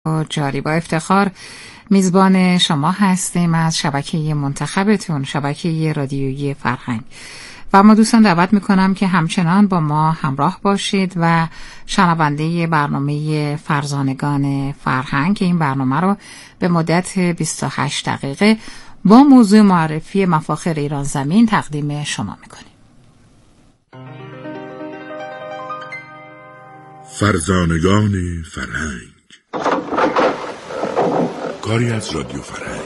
جاری با افتخار میزبان شما هستیم از شبکه منتخبتون، شبکه رادیویی فرهنگ، و ما دوستان دعوت میکنم که همچنان با ما همراه باشید و شنونده برنامه فرزانگان فرهنگ که این برنامه رو به مدت 28 دقیقه با موضوع معرفی مفاخر ایران زمین تقدیم شما میکنیم. فرزانگان فرهنگ، کاری از رادیو فرهنگ،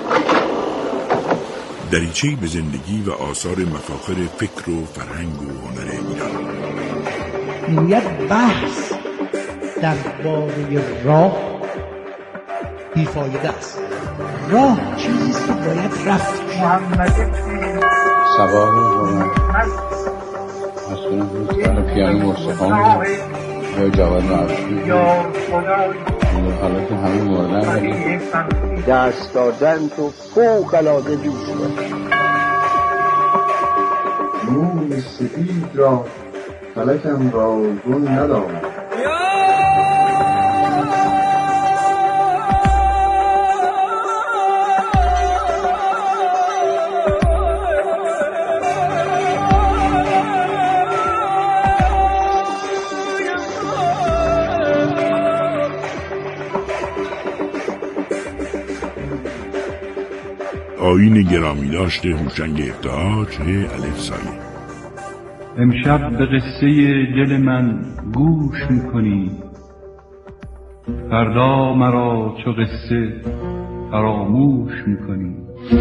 دریچه‌ای به زندگی و آثار مفاخر فکر و فرهنگ و هنر ایران. میگوید بحث درباره راه بیفایده است. راه چیزیست که باید رفت. سباه رومن مسئولان روزگان پیانو مرسخان یا جواد معروفی حالا که همه موردن ولی دست دادن تو فوق العاده دوست دارم. موی سفید را فلکم را گل ندارم. آیین گرامی داشته هوشنگ ابتهاج الف سایه. امشب به قصه دل من گوش میکنی، فردا مرا چو قصه فراموش میکنی.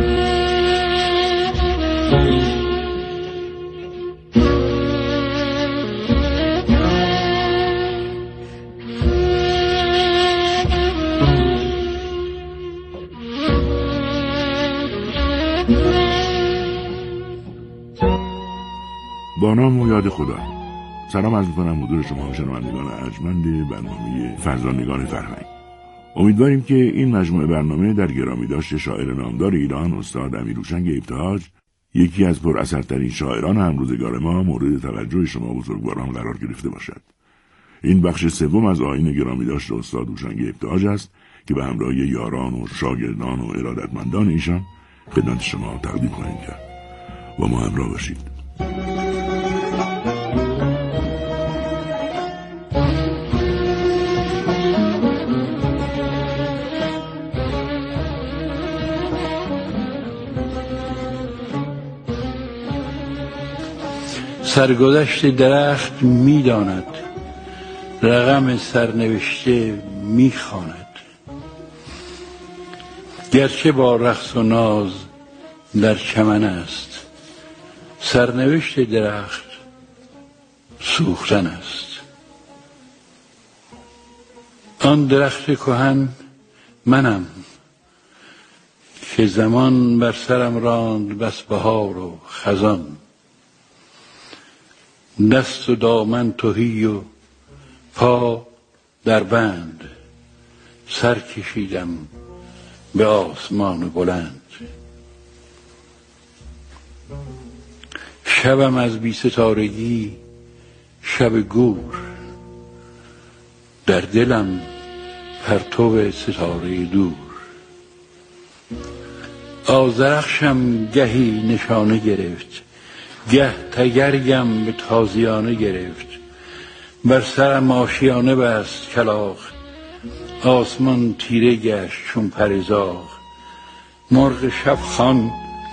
با نام و یاد خدا. سلام عرض می‌کنم حضور شما شنوندگان ارجمند برنامه فرزانگان فرهنگ. امیدواریم که این مجموعه برنامه در گرامی داشته شاعر نامدار ایران استاد امیرهوشنگ ابتهاج، یکی از پر اثرترین شاعران همروزگار ما، مورد توجه شما بزرگواران قرار گرفته باشد. این بخش سوم از آیین گرامی داشته استاد هوشنگ ابتهاج است که به همراه یاران و شاگردان و ارادتمندان ایشان خدمت شما تقدیم خواهیم کرد. با ما همراه باشید. سرگذشت درخت می‌داند، رقم سرنوشته می‌خواند. گرچه با رقص و ناز در چمن است، سرنوشت درخت سوختن است. آن درخت کهن منم که زمان بر سرم راند بس بهار و خزان. دست و دامن تهی و پا در بند، سر کشیدم به آسمان بلند. شبم از بی ستارگی شب گور، در دلم پرتو ستاره دور. آذرخشم گهی نشانه گرفت، گه تگرگم به تازیانه گرفت. بر سرم آشیانه بست کلاغ، آسمان تیره گشت چون پرزاغ. مرغ شب خوان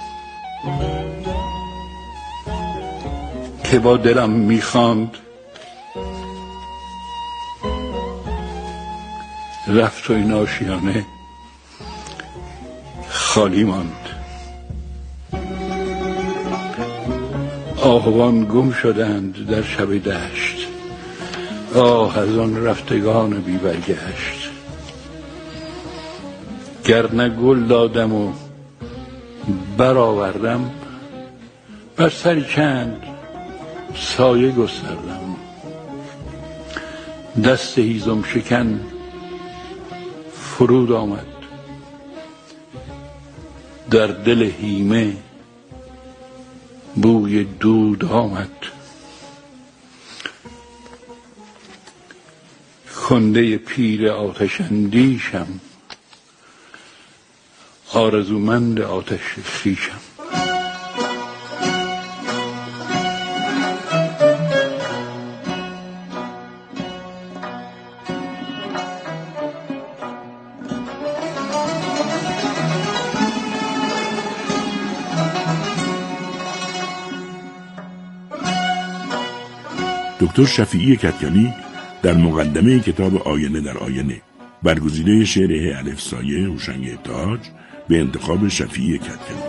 که با دلم میخواند، رفت و این آشیانه خالی ماند. آهوان گم شدند در شب دشت، آه از آن رفتگان بی برگشت. گرنه گل دادم و برآوردم، بر سری چند سایه گستردم. دست هیزم شکن فرود آمد، در دل هیمه بوی دود آمد. کنده پیر آتش اندیشم، آرزومند آتش خویشم. دکتر شفیعی کدکنی در مقدمه کتاب آینه در آینه برگزیده شعر ه الف سایه هوشنگ ابتهاج به انتخاب شفیعی کدکنی.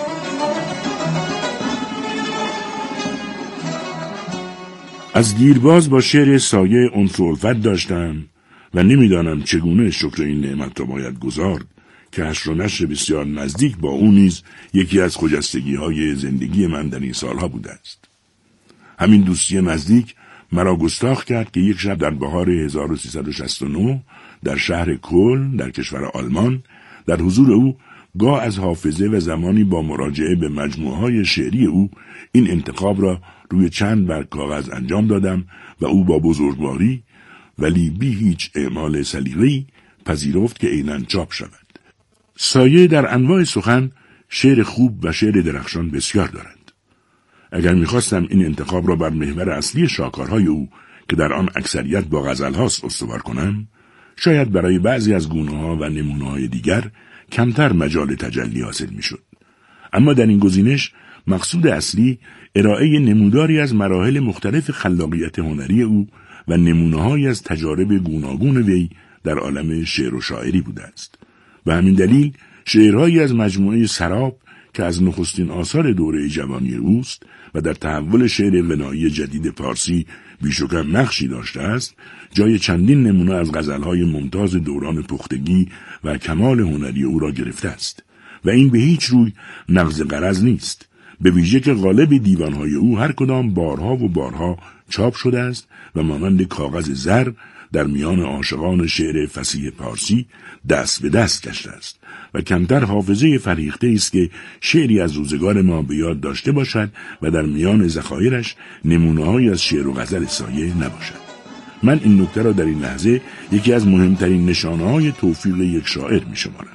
از دیرباز با شعر سایه انس و الفت داشتم و نمیدانم چگونه شکر این نعمت را باید گزارد که حشر و نشر بسیار نزدیک با او نیز یکی از خجستگی‌های زندگی من در این سالها بوده است. همین دوستی نزدیک مرا گستاخ کرد که یک شب در بهار 1369 در شهر کلن در کشور آلمان در حضور او گاه از حافظه و زمانی با مراجعه به مجموعه‌های شعری او این انتخاب را روی چند برگ کاغذ انجام دادم و او با بزرگواری ولی بی هیچ اعمال سلیقه‌ای پذیرفت که عیناً چاپ شود. سایه در انواع سخن شعر خوب و شعر درخشان بسیار دارد. اگر می‌خواستم این انتخاب را بر محور اصلی شاهکارهای او که در آن اکثریت با غزل‌هاست استوار کنم، شاید برای بعضی از گونه‌ها و نمونه‌های دیگر کمتر مجال تجلی حاصل می‌شد. اما در این گزینش مقصود اصلی ارائه نموداری از مراحل مختلف خلاقیت هنری او و نمونه‌هایی از تجارب گوناگون وی در عالم شعر و شاعری بوده است. به همین دلیل شعرهایی از مجموعه سراب که از نخستین آثار دوره جوانی اوست و در تحول شعر غنایی جدید پارسی بیش و کم نقشی داشته است، جای چندین نمونه از غزل‌های ممتاز دوران پختگی و کمال هنری او را گرفته است و این به هیچ روی نقض غرض نیست، به ویژه که غالب دیوان‌های او هر کدام بارها و بارها چاپ شده است و مانند کاغذ زر در میان عاشقان شعر فصیح پارسی دست به دست گشته است و کمتر حافظه فرهیخته است که شعری از روزگار ما به یاد داشته باشد و در میان ذخایرش نمونه‌هایی از شعر و غزل سایه نباشد. من این نکته را در این لحظه یکی از مهمترین نشانه‌های توفیق یک شاعر می‌شمارم.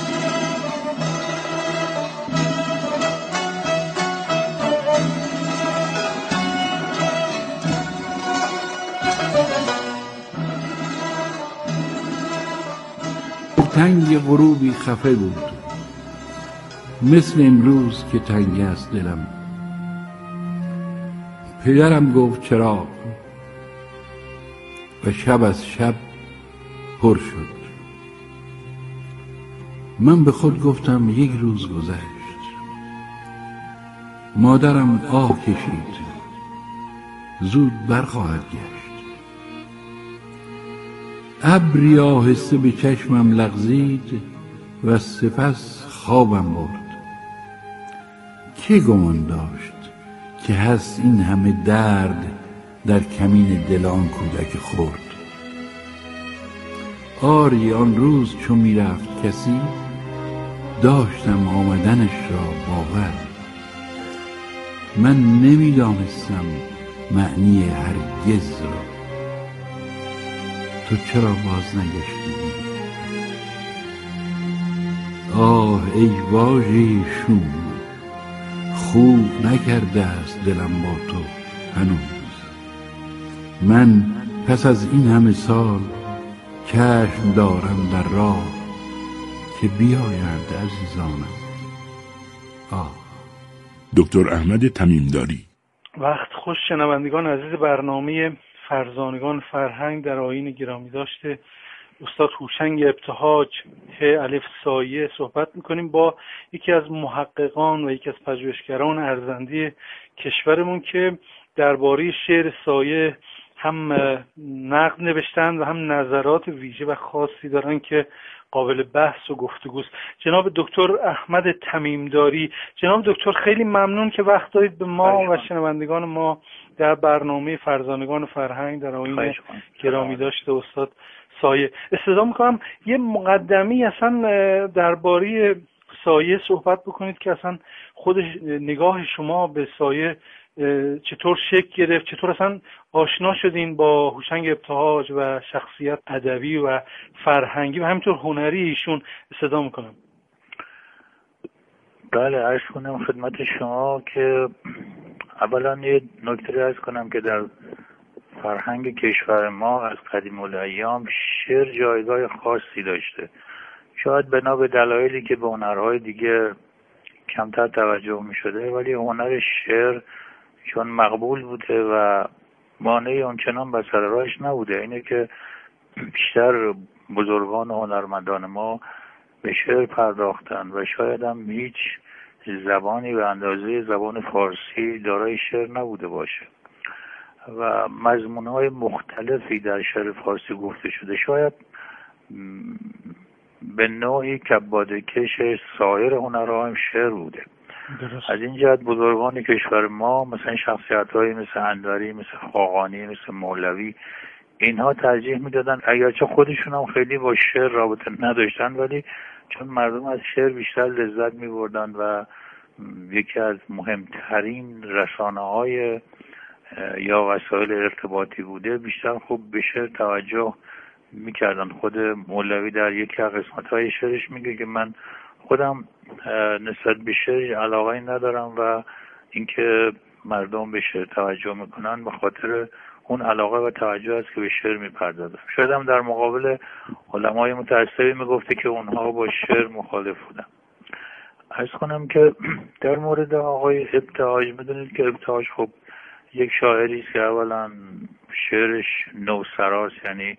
تنگ غروبی خفه بود، مثل امروز که تنگ است دلم. پدرم گفت چراغ و شب از شب پر شد. من به خود گفتم یک روز گذشت. مادرم آه کشید، زود برخواهد گشت. ابری آهسته به چشمم لغزید و سپس خوابم برد. کی گمان داشت که هست این همه درد در کمین دل آن کودک خرد؟ آری آن روز چو می رفت کسی، داشتم آمدنش را باور. من نمی دانستم معنی هرگز را. تو چرا باز نگشتی؟ آه ای واژه شوم، خوب نکرده است دلم با تو هنوز. من پس از این همه سال چشم دارم در راه که بیایند عزیزانم. دکتر احمد تمیمداری. وقت خوش شنوندگان عزیز برنامه فرزانگان فرهنگ در آیین گرامی داشته استاد هوشنگ ابتهاج ه الف سایه صحبت میکنیم با یکی از محققان و یکی از پژوهشگران ارزنده کشورمون که درباره شعر سایه هم نقد نوشتن و هم نظرات ویژه و خاصی دارن که قابل بحث و گفتگوست. جناب دکتر احمد تمیمداری. جناب دکتر خیلی ممنون که وقت دارید به ما و شنوندگان ما در برنامه فرزانگان فرهنگ در آیین گرامی داشته استاد سایه. استفاده میکنم یه مقدمی اصلا درباره سایه صحبت بکنید که اصلا خود نگاه شما به سایه چطور شکل گرفت، چطور اصلا آشنا شدین با هوشنگ ابتهاج و شخصیت ادبی و فرهنگی و همینطور هنری ایشون صدا میکنم؟ بله، عرض کنم خدمت شما که اولا یه نکته عرض کنم که در فرهنگ کشور ما از قدیم الایام شعر جایگاه خاصی داشته. شاید بنا به دلایلی که به هنرهای دیگه کمتر توجه می شده، ولی هنر شعر چون مقبول بوده و مانعی اونچنان بر سر راهش نبوده. اینه که بیشتر بزرگان و هنرمندان ما به شعر پرداختن و شاید هم هیچ زبانی به اندازه زبان فارسی دارای شعر نبوده باشه و مضمونهای مختلفی در شعر فارسی گفته شده. شاید به نوعی کبادکش سایر هنرها هم شعر بوده. درست. از این جهت بزرگان کشور ما مثلا شخصیت‌هایی مثل انوری، مثل خاقانی، مثل مولوی، اینها ترجیح میدادن، اگرچه خودشون هم خیلی با شعر رابطه نداشتن، ولی چون مردم از شعر بیشتر لذت میبردن و یکی از مهمترین رسانه‌های یا وسایل ارتباطی بوده، بیشتر خوب به شعر توجه میکردن. خود مولوی در یکی از قسمت‌های شعرش میگه که من خودم نسبت به شعر علاقه‌ای ندارم و اینکه مردم به شعر توجه میکنن به خاطر اون علاقه و توجه است که به شعر میپردازن. شاید هم در مقابل علمای متعصبی میگفته که اونها با شعر مخالف بودن. عرض کنم که در مورد آقای ابتهاج، میدونید که ابتهاج خب یک شاعری است که اولا شعرش نوسراست، یعنی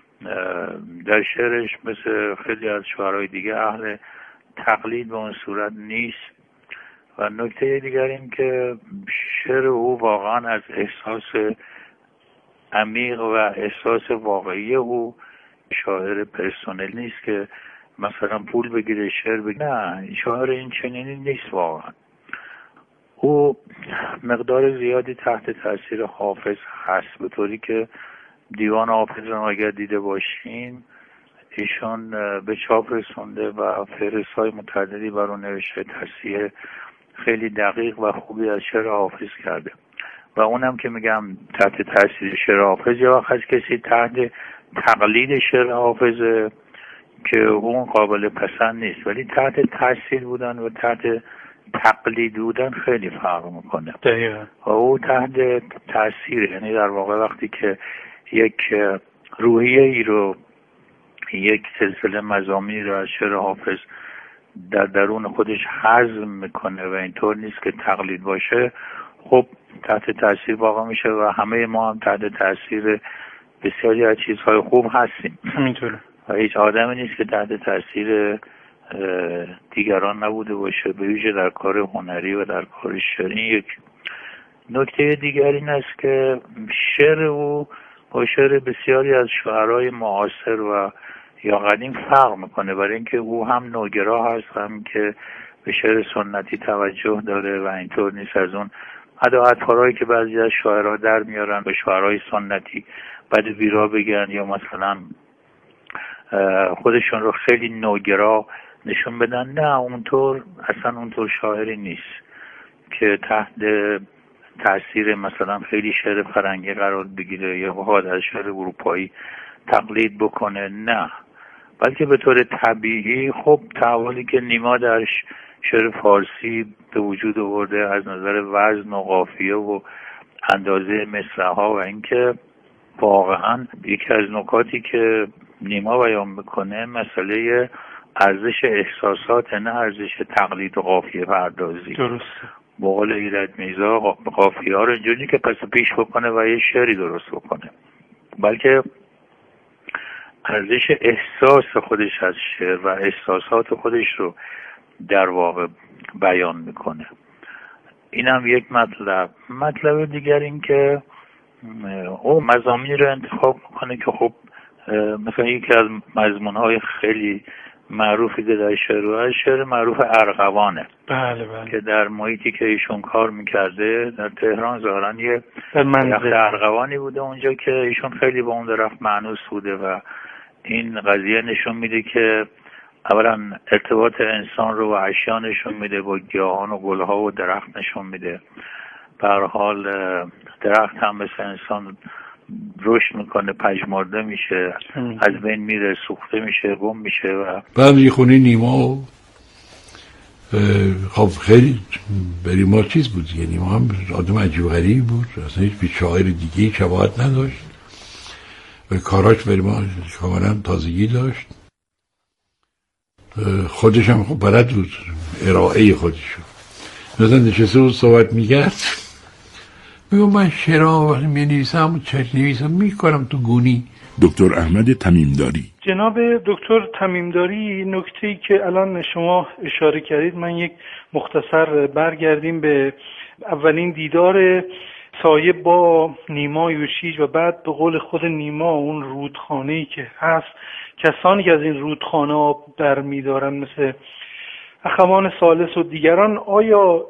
در شعرش مثل خیلی از شعرهای دیگه اهل تقلید به اون صورت نیست. و نکته دیگر این که شعر او واقعا از احساس عمیق و احساس واقعی او، شاعر پرسونل نیست که مثلا پول بگیره شعر بگیره، نه، شاعر این چنینی نیست. واقعا او مقدار زیادی تحت تاثیر حافظ هست، به طوری که دیوان حافظ رو اگر دیده باشین ایشان به چاپ رسونده و فهرست‌های متعددی بر اون نوشته، تصحیح خیلی دقیق و خوبی از شعر حافظ کرده. و اونم که میگم تحت تاثیر شعر حافظ، یا وقت کسی تحت تقلید شعر حافظ که اون قابل پسند نیست، ولی تحت تاثیر بودن و تحت تقلید بودن خیلی فرق میکنه. و او تحت تاثیر، یعنی در واقع وقتی که یک روحیه ای رو، یک سلسله مضامینی رو از شعر حافظ در درون خودش هضم میکنه و اینطور نیست که تقلید باشه، خب تحت تاثیر واقع میشه. و همه ما هم تحت تاثیر بسیاری از چیزهای خوب هستیم همینطوره و هیچ آدمی نیست که تحت تاثیر دیگران نبوده باشه، به ویژه در کار هنری و در کار شعری. یک نکته دیگر این است که شعر او با شعر بسیاری از شاعرای معاصر و یا قدیم فرق میکنه، برای اینکه او هم نوگرا هست، هم که به شعر سنتی توجه داره و اینطور نیست از اون ادعاهایی که بعضی از شاعرها در میارن به شاعرای سنتی بعد ویرا بگن یا مثلا خودشون رو خیلی نوگرا نشون بدن. نه، اونطور اصلا اونطور شاعری نیست که تحت تاثیر مثلا خیلی شعر فرنگی قرار بگیره یا بخواد از شعر اروپایی تقلید بکنه. نه، بلکه به طور طبیعی خب تحولی که نیما در شعر فارسی به وجود آورده از نظر وزن و قافیه و اندازه مصرع‌ها، و اینکه واقعا یکی از نکاتی که نیما بیان میکنه مسئله ارزش احساسات، نه ارزش تقلید و قافیه پردازی. درسته. با قول ایرج میرزا قافیه ها رو اینجوری که پس پیش بکنه و یه شعری درست بکنه، بلکه ارزش احساس خودش از شعر و احساسات خودش رو در واقع بیان میکنه. این هم یک مطلب دیگر این که او مضامینی رو انتخاب میکنه که خب مثلا یکی از مضمونهای خیلی معروفی که در شعر معروف ارغوانه. بله. که در محیطی که ایشون کار میکرده در تهران ظاهراً یه درخت ارغوانی بوده اونجا که ایشون خیلی با اون درخت مانوس بوده و این قضیه نشون میده که اولا ارتباط انسان رو و اشیا نشون میده، با گیاهان و گلها و درخت نشون میده به هر حال درخت هم مثل انسان رشد میکنه، پژمرده میشه، از بین میره، سوخته میشه، گم میشه. و بعد یه خونه نیما خب خیلی برای ما چیز بود دیگه. نیما هم آدم عجیب غریب بود، اصلا هیچ به شاعر دیگه شباهت نداشت و کاراش برای ما کاملا تازگی داشت. خودش هم خب بلد بود ارائه خودشو. مثلا نشسته بود صحبت میکرد، میگم من شعرها می‌نویسم، چه نویسم میکنم تو گونی. دکتر احمد تمیمداری. جناب دکتر تمیمداری، نکته‌ای که الان شما اشاره کردید، من یک مختصر برگردیم به اولین دیدار سایه با نیما یوشیج و بعد به قول خود نیما اون رودخانه‌ای که هست، کسانی که از این رودخانه آب برمی‌دارن مثل اخوان ثالث و دیگران. آیا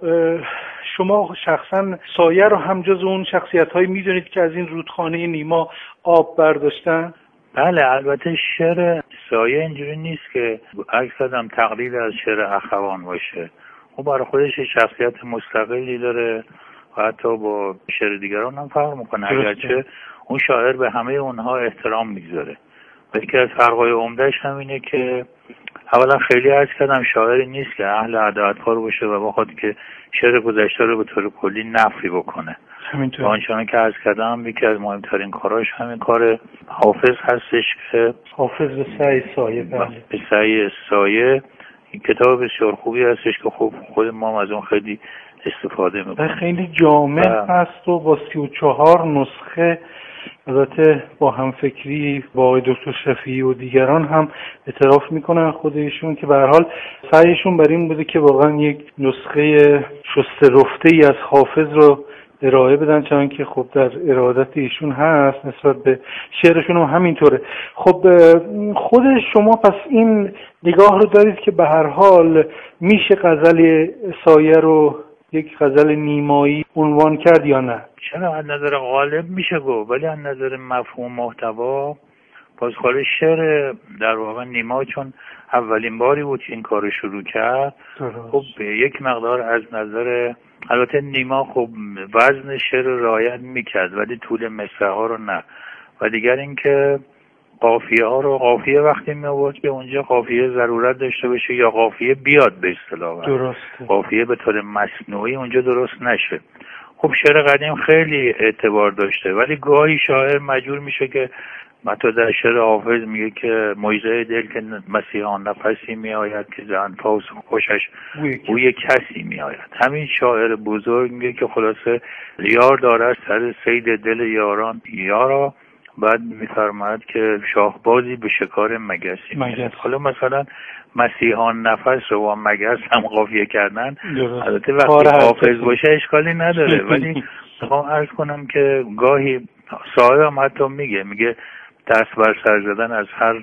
شما شخصا سایه رو هم جز اون شخصیت‌هایی می‌دونید که از این رودخانه نیما آب برداشتن؟ بله، البته شعر سایه اینجوری نیست که عکس کردم تقلید از شعر اخوان باشه. او برای خودش شخصیت مستقلی داره و حتی با شعر دیگران هم فرق میکنه، اگرچه اون شاعر به همه اونها احترام میگذاره. و یکی از فرقای عمدهش هم اینه که اولا خیلی عرض کردم شاعری نیست که اهل ادب‌ها باشه و بخواد که شعر گذشته رو به طور کلی نفی بکنه. همینطور. آنچنان که عرض کردم یکی از مهمترین کاراش همین کار حافظ هستش که حافظ به سعی سایه. به سعی سایه این کتاب بسیار خوبی هستش که خود ما از اون خیلی استفاده میکنیم. خیلی جامع هست و با 34 نسخه، البته با همفکری با آقای دکتر شفیعی و دیگران هم اعتراف میکنن خودشون که به هر حال سعیشون بر این بوده که واقعا یک نسخه شسته رفته ای از حافظ رو ارائه بدن، چون که خب در ارادت ایشون هست، نسبت به شعرشون هم همینطوره. خب خود شما پس این نگاه رو دارید که به هر حال میشه غزل سایه رو یک غزل نیمایی عنوان کرد یا نه؟ چرا؟ از نظر غالب میشه گفت، ولی از نظر مفهوم محتوا باز خالص شعر در واقع نیما چون اولین باری بود که این کار شروع کرد، خب یک مقدار از نظر البته نیما خب وزن شعر رعایت میکرد ولی طول مصرع ها رو نه. و دیگر اینکه قافیه ها رو، قافیه وقتی می آورد که اونجا قافیه ضرورت داشته باشه یا قافیه بیاد به اصطلاح، درسته، قافیه به طور مصنوعی اونجا درست نشه. خب شعر قدیم خیلی اعتبار داشته ولی گاهی شاعر مجبور میشه که حتی در شعر حافظ میگه که موعظه دل که مسیحان نفسی میآید که ز انفاس خوشش بوی کسی میآید. همین شاعر بزرگ میگه که خلاصه یار داره سر صید دل یاران یارا، بعد میفرماید که شاهبازی به شکار مگسی میآید. حالا مثلا مسیحان نفس رو و مگس هم قافیه کردن، البته وقتی حافظ باشه اشکالی نداره ولی میخوام عرض کنم که گاهی صاحب هم حتی میگه دست بر سر زدن از هر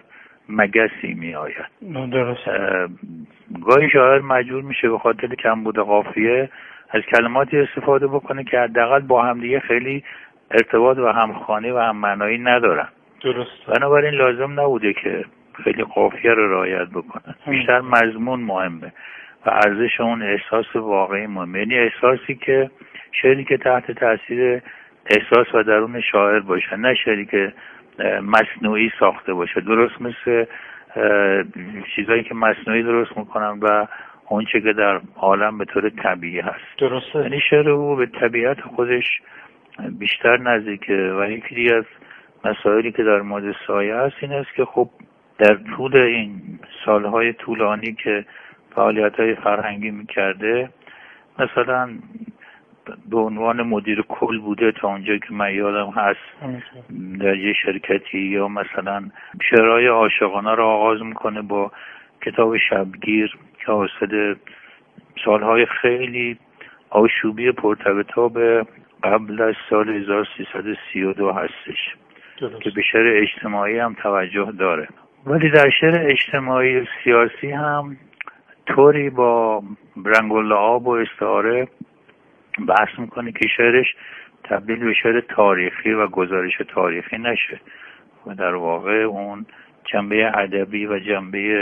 مگسی می آید. گاهی شاعر مجبور میشه به خاطر کمبود قافیه از کلماتی استفاده بکنه که حداقل با هم دیگه خیلی ارتباط و همخوانی و هم معنایی ندارن. درست. بنابراین لازم نبوده که خیلی قافیه رو رعایت بکنن. بیشتر مضمون مهمه و ارزش اون احساس واقعی مهمه، یعنی احساسی که شعری که تحت تاثیر احساس و درون شاعر باشه، نه شعری که مصنوعی ساخته باشه. درست مثل چیزایی که مصنوعی درست میکنن و اون چه که در عالم به طور طبیعی هست. درسته. یعنی شعر او به طبیعت خودش بیشتر نزدیکه. و یکی دیگه از مسائلی که در مورد سایه هست این است که خب در طول این سالهای طولانی که فعالیت‌های فرهنگی میکرده، مثلا به عنوان مدیر کل بوده تا اونجایی که من یادم هست در یه شرکتی، یا مثلا شعرهای عاشقانه را آغاز میکنه با کتاب شبگیر که حاصل سالهای خیلی آشوبی پرتبطاب قبل از سال 1332 هستش که به شعر اجتماعی هم توجه داره. ولی در شعر اجتماعی و سیاسی هم طوری با رنگ و لعاب و استعاره بحث میکنه که شعرش تبدیل به شعر تاریخی و گزارش تاریخی نشه و در واقع اون جنبه ادبی و جنبه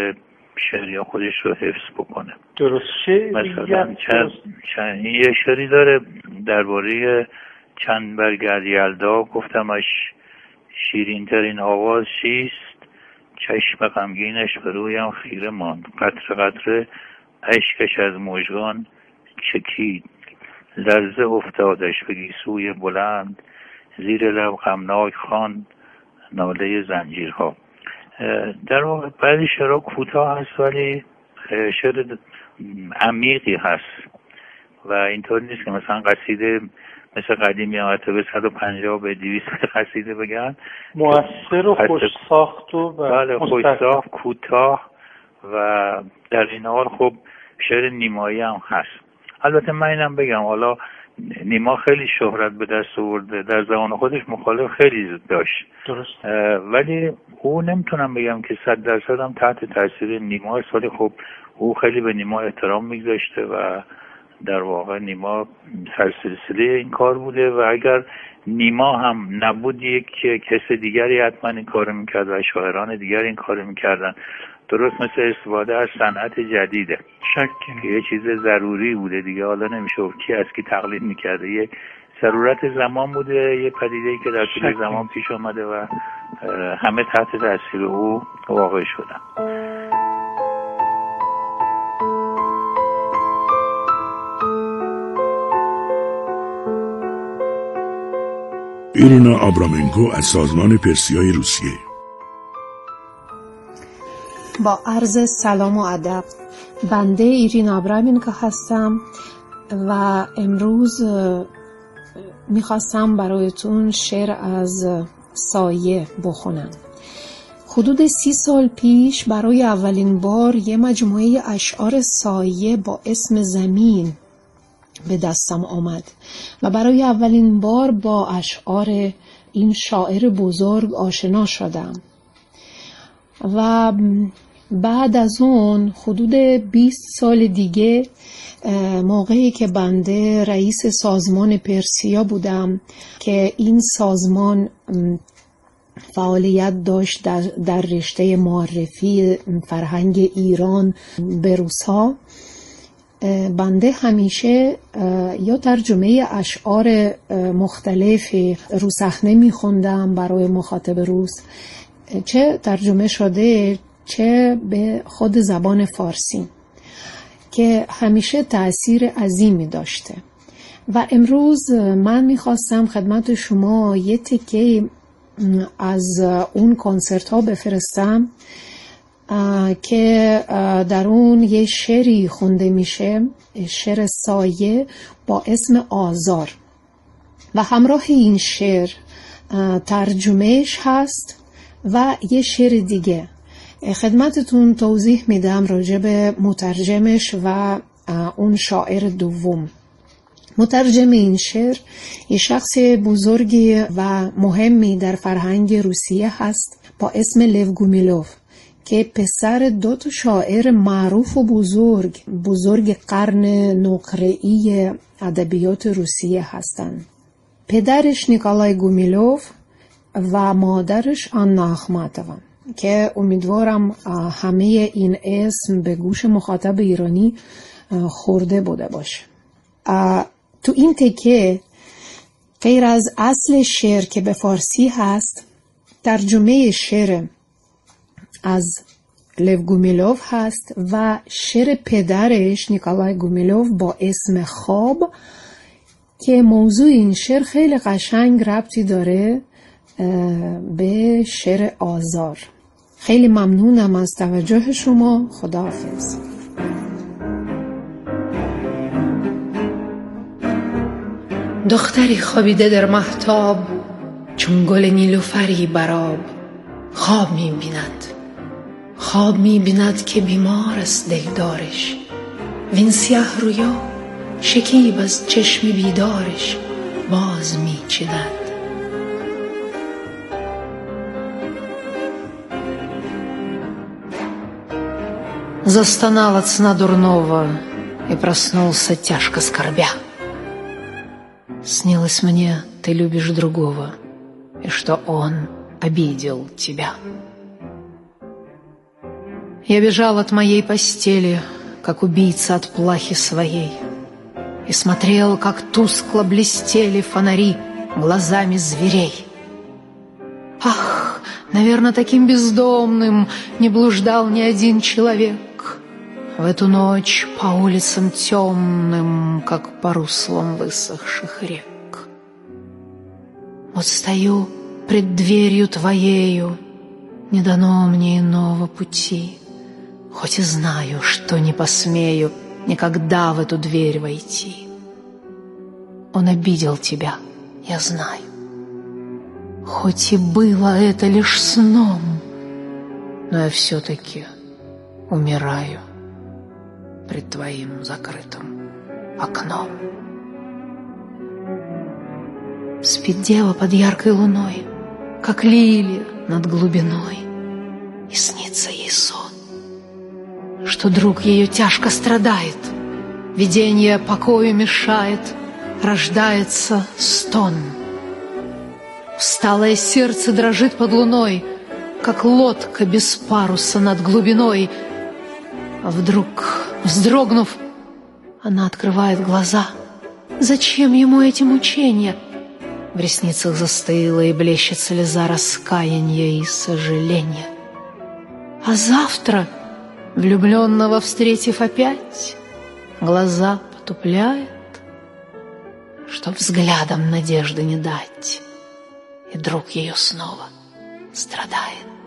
شعری خودش رو حفظ بکنه. درست. مثلا یه شعری داره درباره چند برگرد یلدا، گفتمش شیرین ترین آواز چیست، چشم غمگینش به رویم خیره ماند، قطره قطره اشکش از مژگان چکید، لرزه افتادش به گیسوی بلند، زیر لب غمناک خواند ناله زنجیرها. در واقع بعضی شعرها کوتاه هست ولی شعر عمیقی هست و اینطور نیست که مثلا قصیده مثل قدیمی آمده به 150 به 200 قصیده بگن. مؤثر و خوش ساخت و بله خوش ساخت، کوتاه و در این حال خب شعر نیمایی هم هست. البته من اینم بگم حالا نیما خیلی شهرت به دست آورده، در زمان خودش مخالف خیلی داشت. درست. ولی او نمیتونم بگم که 100% هم تحت تاثیر نیما است، ولی خب او خیلی به نیما احترام میگذاشته و در واقع نیما سلسله این کار بوده و اگر نیما هم نبود یک کس دیگری حتما این کار میکرد و شاعران دیگری این کار میکردن. درست مثل استفاده از صنعت جدیده که یه چیز ضروری بوده دیگه، حالا نمیشه کی از کی تقلید میکرده، یه ضرورت زمان بوده، یه پدیده‌ای که در طول زمان پیش آمده و همه تحت تاثیر او واقع شدن. ایرینا آبرامنکو از سازمان پرسیای روسیه. با عرض سلام و ادب، بنده ایرینا آبرامنکو هستم و امروز میخواستم برایتون شعر از سایه بخونم. حدود 30 سال پیش برای اولین بار یه مجموعه اشعار سایه با اسم زمین به دستم آمد و برای اولین بار با اشعار این شاعر بزرگ آشنا شدم و بعد از اون حدود 20 سال دیگه موقعی که بنده رئیس سازمان پرسیا بودم که این سازمان فعالیت داشت در رشته معرفی فرهنگ ایران به روس‌ها، بنده همیشه یا ترجمه اشعار مختلف روس‌صحنه می‌خوندم برای مخاطب روس، چه ترجمه شده چه به خود زبان فارسی، که همیشه تأثیر عظیمی داشته. و امروز من می‌خواستم خدمت شما یه تکه از اون کنسرت ها بفرستم که در اون یه شعری خونده میشه، شعر سایه با اسم آزار، و همراه این شعر ترجمهش هست و یه شعر دیگه. خدمتتون توضیح میدم راجع به مترجمش و اون شاعر دوم. مترجم این شعر یه شخص بزرگی و مهمی در فرهنگ روسیه هست با اسم لو گومیلوف که پسر 2 شاعر معروف و بزرگ قرن نقره‌ای ادبیات روسیه هستند. پدرش نیکولای گومیلوف و مادرش آنا اخماتووا، که امیدوارم همه این اسم به گوش مخاطب ایرانی خورده بوده باشه. تو این تکه غیر از اصل شعر که به فارسی هست، ترجمه شعر از لو گومیلوف هست و شعر پدرش نیکولای گومیلوف با اسم خواب، که موضوع این شعر خیلی قشنگ ربطی داره به شعر آزار. خیلی ممنونم از توجه شما. خداحافظ. دختری خوابیده در مهتاب، چون گل نیلوفری براب، خواب می بیند که بیمار است دلدارش، وین سیاه رویا شکیب از چشم بیدارش باز می چیدد. Застонал от сна дурного и проснулся тяжко скорбя. Снилось мне, ты любишь другого, и что он обидел тебя. Я бежал от моей постели, как убийца от плахи своей, и смотрел, как тускло блестели фонари глазами зверей. Ах, наверное, таким бездомным не блуждал ни один человек в эту ночь по улицам темным, как по руслам высохших рек. Вот стою пред дверью твоею, не дано мне иного пути, хоть и знаю, что не посмею никогда в эту дверь войти. Он обидел тебя, я знаю, хоть и было это лишь сном, но я все-таки умираю пред твоим закрытым окном. Спит дева под яркой луной, как лилия над глубиной, и снится ей сон, что друг ее тяжко страдает, видение покою мешает, рождается стон. Усталое сердце дрожит под луной, как лодка без паруса над глубиной. А вдруг, вздрогнув, она открывает глаза. Зачем ему эти мучения? В ресницах застыла и блещет слеза раскаяния и сожаления. А завтра, влюбленного встретив опять, глаза потупляет, чтоб взглядом надежды не дать, и друг ее снова страдает.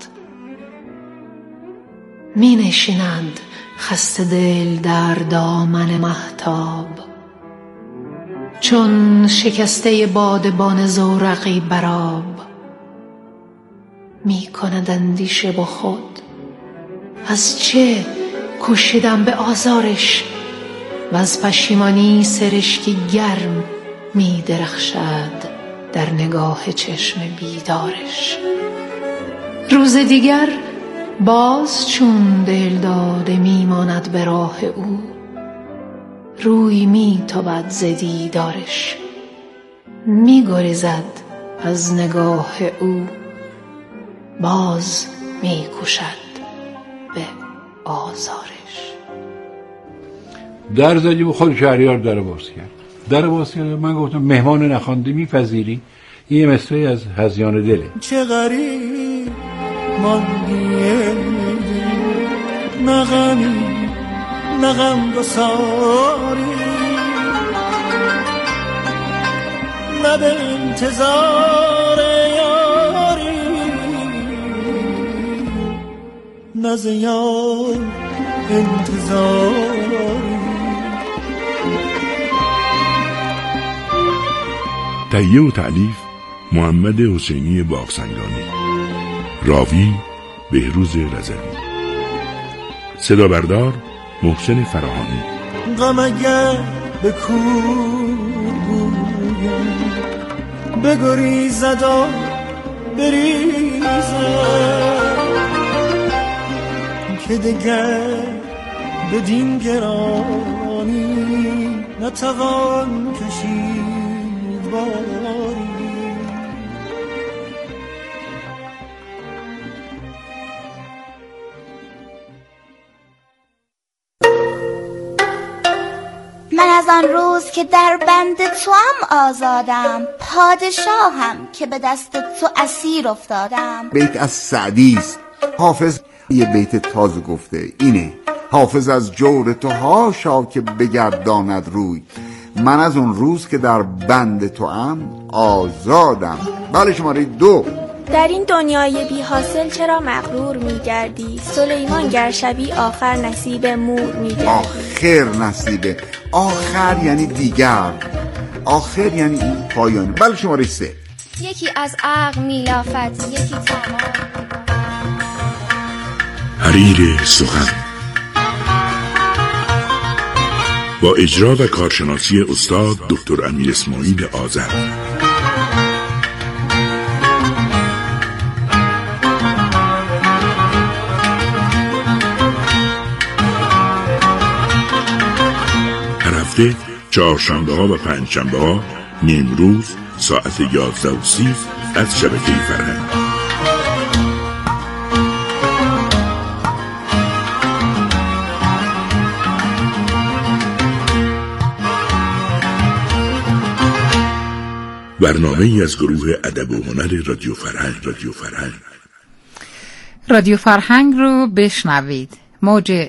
می نشینند خسته دل در دامن مهتاب، چون شکسته بادبان زورقی براب. می کند اندیشه با خود از چه کوشیدم به آزارش، و از پشیمانی سرشکی گرم می درخشد در نگاه چشم بیدارش. روز دیگر باز چون دل داده می ماند به راه او، روی می تابد ز دیدارش، می گریزد از نگاه او، باز می کوشد به آزارش. در زدی و خود شهریار در باز کرد. در باز کرد. من گفتم مهمان نخوانده میپذیری؟ این یه مصرعی از هذیان دله. چه غریب ماندیه نغمی نغم گساری، نه به انتظار یاری، نه ز یار انتظاری. تهیه و تألیف محمد حسینی باغسنگانی، راوی بهروز رضوی، صدا بردار محسن فراهانی. غم اگر به کور گویم بگریزد و بریزد، که دگر بدین گرانی نتوان کشید باری. من از آن روز که در بند توام آزادم، پادشاهم که به دست تو اسیر افتادم. بیت از سعدی است. حافظ یه بیت تازه گفته اینه: حافظ از جور تو هاشا که بگرداند روی، من از اون روز که در بند توام آزادم. بله، شماره 2. در این دنیای بی حاصل چرا مغرور می‌گردی؟ سلیمان گر شبی آخر نصیب مور می‌گردی. آخر نصیب، آخر یعنی دیگر، آخر یعنی این پایانی. بله، شماره 3. یکی از عقل میلافت، یکی تمام. حریر سخن با اجرا و کارشناسی استاد دکتر امیر اسماعیل آذر. هر هفته چهارشنبه ها و پنجشنبه ها نیمروز ساعت 11:30 از شبکه فرهنگ. برنامه ای از گروه ادب و هنر رادیو فرهنگ. رادیو فرهنگ رو بشنوید. موج